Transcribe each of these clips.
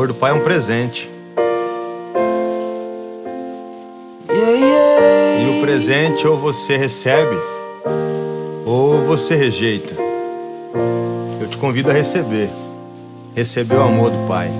amor do pai é um presente. E o presente ou você recebe ou você rejeita. Eu te convido a receber. Receber o amor do pai.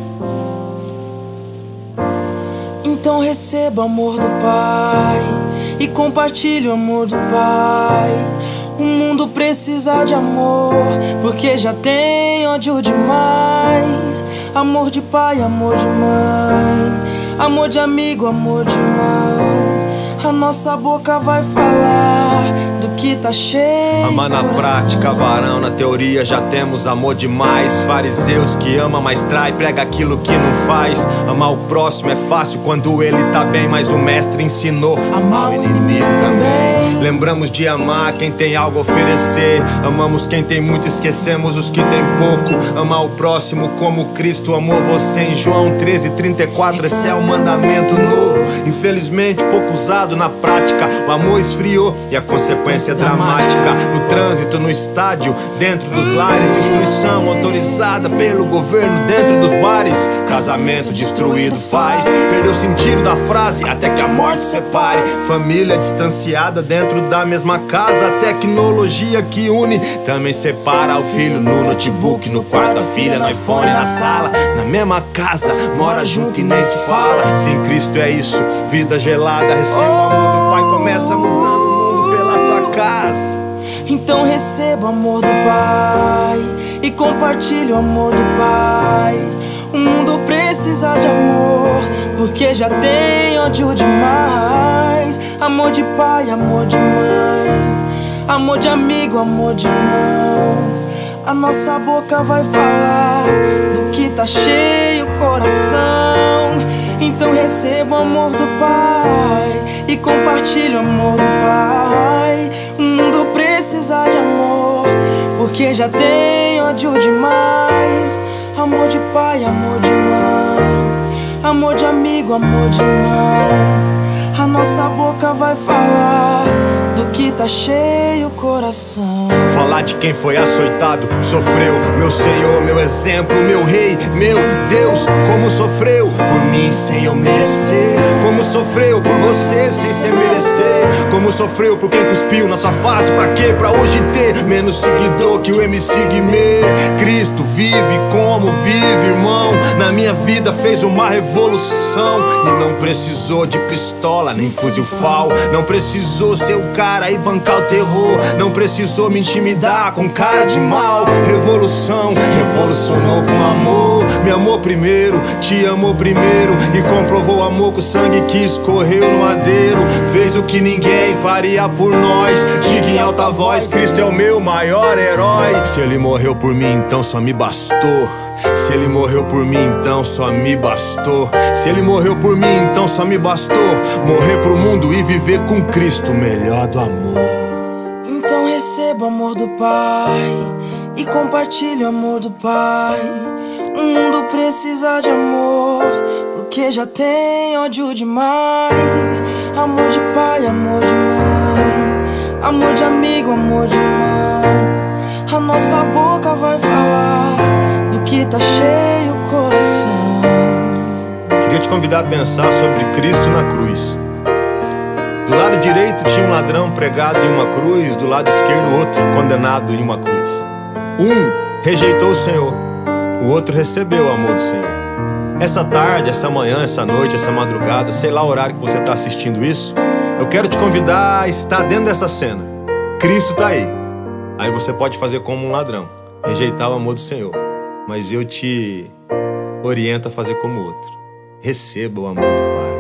Então receba o amor do pai e compartilhe o amor do pai. O mundo precisa de amor, porque já tem ódio demais. Amor de pai, amor de mãe, amor de amigo, amor de irmão. A nossa boca vai falar do que tá cheio. Amar na prática, varão, na teoria já temos amor demais. Fariseus que ama, mas trai, prega aquilo que não faz. Amar o próximo é fácil quando ele tá bem, mas o mestre ensinou amar o inimigo também. Lembramos de amar quem tem algo a oferecer. Amamos quem tem muito, esquecemos os que tem pouco. Amar o próximo como Cristo amou você. Em João 13:34, esse é o mandamento novo. Infelizmente pouco usado na prática. O amor esfriou e a consequência é dramática. No trânsito, no estádio, dentro dos lares. Destruição autorizada pelo governo dentro dos bares. Casamento destruído faz. Perdeu o sentido da frase até que a morte separe. Família distanciada dentro da mesma casa. A tecnologia que une também separa. O filho no notebook, no quarto a filha no iPhone, na sala. Na mesma casa, mora junto e nem se fala. Sem Cristo é isso, vida gelada. Receba o amor do pai, começa mudando o mundo pela sua casa. Então receba o amor do pai e compartilhe o amor do pai. O mundo precisa de amor, porque já tem ódio demais. Amor de pai, amor de mãe, amor de amigo, amor de irmão. A nossa boca vai falar do que tá cheio o coração. Então receba o amor do pai e compartilhe o amor do pai. O mundo precisa de amor, porque já tem ódio demais. Amor de pai, amor de mãe, amor de amigo, amor de irmão. A nossa boca vai falar do que tá cheio o coração. Falar de quem foi açoitado, sofreu, meu Senhor, meu exemplo, meu rei, meu Deus. Como sofreu por mim sem eu merecer. Como sofreu por você sem se merecer. Como sofreu por quem cuspiu na sua face. Pra quê? Pra hoje ter menos seguidor que o MC Guimê. Cristo vive como vive, irmão. Na minha vida fez uma revolução. E não precisou de pistola nem fuzil FAL. Não precisou ser o cara e bancar o terror. Não precisou me intimidar com cara de mal. Revolução, revolucionou com amor. Me amou primeiro, te amou primeiro. E comprovou o amor com o sangue que escorreu no madeiro. Fez o que ninguém faria por nós. Diga em alta voz, Cristo é o meu maior herói. Se ele morreu por mim, então só me bastou. Se ele morreu por mim, então só me bastou. Se ele morreu por mim, então só me bastou. Morrer pro mundo e viver com Cristo, melhor do amor. Então receba o amor do pai e compartilhe o amor do pai. O mundo precisa de amor, porque já tem ódio demais. Amor de pai, amor de mãe, amor de amigo, amor de irmão. A nossa boca vai falar do que tá cheio o coração. Queria te convidar a pensar sobre Cristo na cruz. Do lado direito tinha um ladrão pregado em uma cruz. Do lado esquerdo outro condenado em uma cruz. Um rejeitou o Senhor, o outro recebeu o amor do Senhor. Essa tarde, essa manhã, essa noite, essa madrugada, sei lá o horário que você está assistindo isso, eu quero te convidar a estar dentro dessa cena. Cristo está aí. Aí você pode fazer como um ladrão, rejeitar o amor do Senhor. Mas eu te oriento a fazer como outro. Receba o amor do Pai.